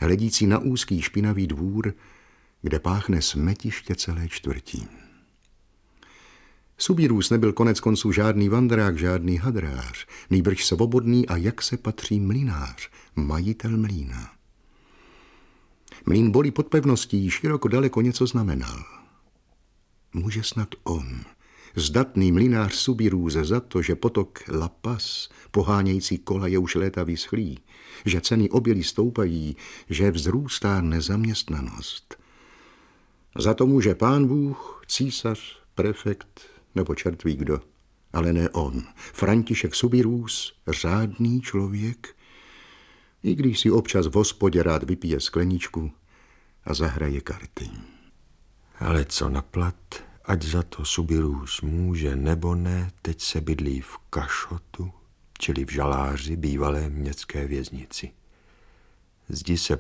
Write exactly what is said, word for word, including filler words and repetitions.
hledící na úzký špinavý dvůr, kde páchne smetiště celé čtvrtí. Subírůs nebyl konec konců žádný vandrák, žádný hadrář, nýbrž svobodný a jak se patří mlynář, majitel mlýna. Mlýn Bolí pod pevností široko daleko něco znamenal. Může snad on, zdatný mlynář Subírůze, za to, že potok La Paz, pohánějící kola, je už léta vyschlý, že ceny obilí stoupají, že vzrůstá nezaměstnanost. Za to může pán Bůh, císař, prefekt nebo čertví kdo, ale ne on, František Subírůs, řádný člověk, i když si občas v hospodě rád vypije skleničku a zahraje karty. Ale co na plat, ať za to Subírůs může nebo ne, teď se bydlí v Kašotu, čili v Žaláři, bývalé městské věznici. Zdi se